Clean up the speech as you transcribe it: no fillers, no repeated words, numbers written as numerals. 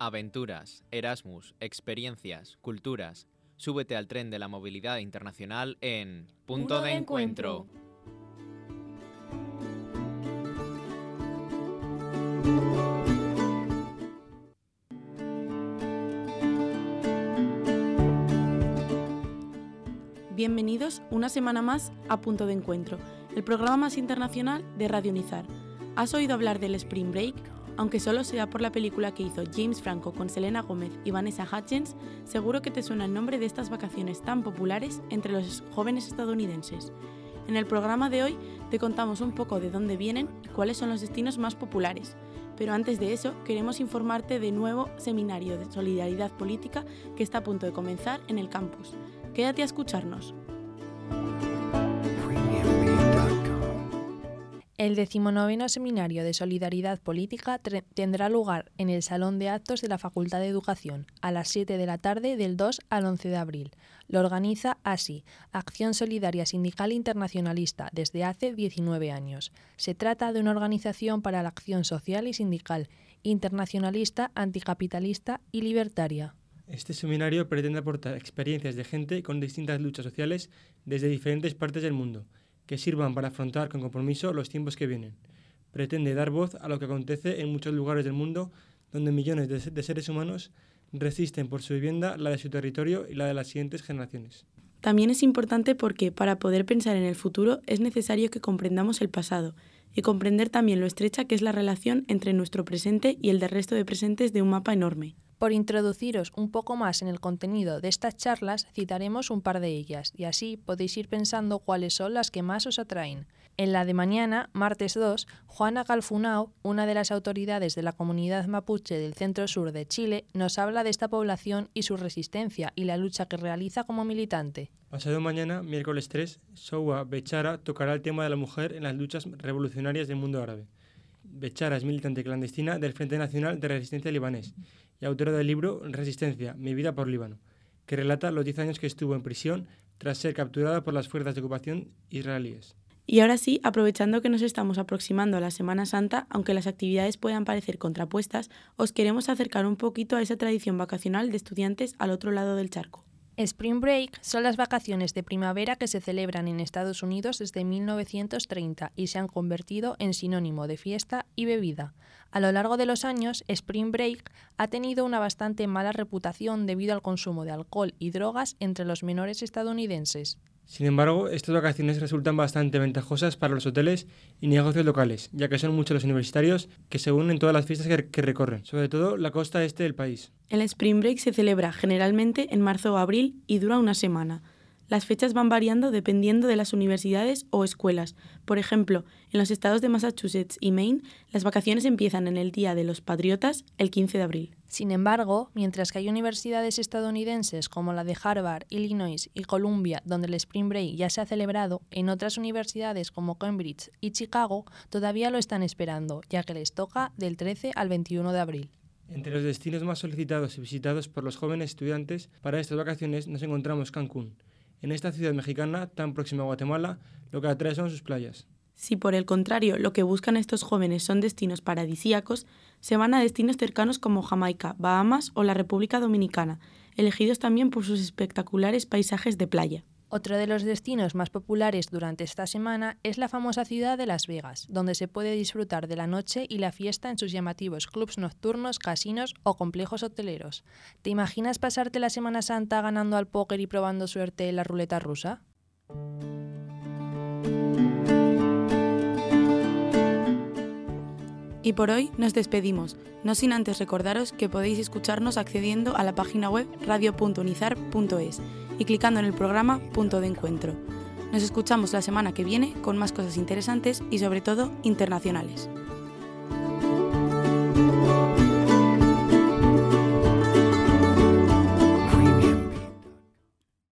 Aventuras, Erasmus, experiencias, culturas. Súbete al tren de la movilidad internacional en Punto de Encuentro. Bienvenidos una semana más a Punto de Encuentro, el programa más internacional de Radio Nizar. ¿Has oído hablar del Spring Break? Aunque solo sea por la película que hizo James Franco con Selena Gómez y Vanessa Hudgens, seguro que te suena el nombre de estas vacaciones tan populares entre los jóvenes estadounidenses. En el programa de hoy te contamos un poco de dónde vienen y cuáles son los destinos más populares. Pero antes de eso, queremos informarte de nuevo seminario de solidaridad política que está a punto de comenzar en el campus. Quédate a escucharnos. El 19º Seminario de Solidaridad Política tendrá lugar en el Salón de Actos de la Facultad de Educación a las 7 de la tarde del 2 al 11 de abril. Lo organiza ASI, Acción Solidaria Sindical Internacionalista, desde hace 19 años. Se trata de una organización para la acción social y sindical, internacionalista, anticapitalista y libertaria. Este seminario pretende aportar experiencias de gente con distintas luchas sociales desde diferentes partes del mundo, que sirvan para afrontar con compromiso los tiempos que vienen. Pretende dar voz a lo que acontece en muchos lugares del mundo donde millones de seres humanos resisten por su vivienda, la de su territorio y la de las siguientes generaciones. También es importante porque, para poder pensar en el futuro, es necesario que comprendamos el pasado y comprender también lo estrecha que es la relación entre nuestro presente y el del resto de presentes de un mapa enorme. Por introduciros un poco más en el contenido de estas charlas, citaremos un par de ellas, y así podéis ir pensando cuáles son las que más os atraen. En la de mañana, martes 2, Juana Galfunao, una de las autoridades de la comunidad mapuche del centro-sur de Chile, nos habla de esta población y su resistencia y la lucha que realiza como militante. Pasado mañana, miércoles 3, Soua Bechara tocará el tema de la mujer en las luchas revolucionarias del mundo árabe. Bechara es militante clandestina del Frente Nacional de Resistencia Libanés y autora del libro Resistencia, mi vida por Líbano, que relata los 10 años que estuvo en prisión tras ser capturada por las fuerzas de ocupación israelíes. Y ahora sí, aprovechando que nos estamos aproximando a la Semana Santa, aunque las actividades puedan parecer contrapuestas, os queremos acercar un poquito a esa tradición vacacional de estudiantes al otro lado del charco. Spring Break son las vacaciones de primavera que se celebran en Estados Unidos desde 1930 y se han convertido en sinónimo de fiesta y bebida. A lo largo de los años, Spring Break ha tenido una bastante mala reputación debido al consumo de alcohol y drogas entre los menores estadounidenses. Sin embargo, estas vacaciones resultan bastante ventajosas para los hoteles y negocios locales, ya que son muchos los universitarios que se unen en todas las fiestas que recorren, sobre todo la costa este del país. El Spring Break se celebra generalmente en marzo o abril y dura una semana. Las fechas van variando dependiendo de las universidades o escuelas. Por ejemplo, en los estados de Massachusetts y Maine, las vacaciones empiezan en el Día de los Patriotas, el 15 de abril. Sin embargo, mientras que hay universidades estadounidenses como la de Harvard, Illinois y Columbia, donde el Spring Break ya se ha celebrado, en otras universidades como Cambridge y Chicago todavía lo están esperando, ya que les toca del 13 al 21 de abril. Entre los destinos más solicitados y visitados por los jóvenes estudiantes para estas vacaciones nos encontramos Cancún. En esta ciudad mexicana, tan próxima a Guatemala, lo que atrae son sus playas. Si por el contrario lo que buscan estos jóvenes son destinos paradisíacos, se van a destinos cercanos como Jamaica, Bahamas o la República Dominicana, elegidos también por sus espectaculares paisajes de playa. Otro de los destinos más populares durante esta semana es la famosa ciudad de Las Vegas, donde se puede disfrutar de la noche y la fiesta en sus llamativos clubs nocturnos, casinos o complejos hoteleros. ¿Te imaginas pasarte la Semana Santa ganando al póker y probando suerte en la ruleta rusa? Y por hoy nos despedimos, no sin antes recordaros que podéis escucharnos accediendo a la página web radio.nizar.es y clicando en el programa Punto de Encuentro. Nos escuchamos la semana que viene con más cosas interesantes y sobre todo internacionales.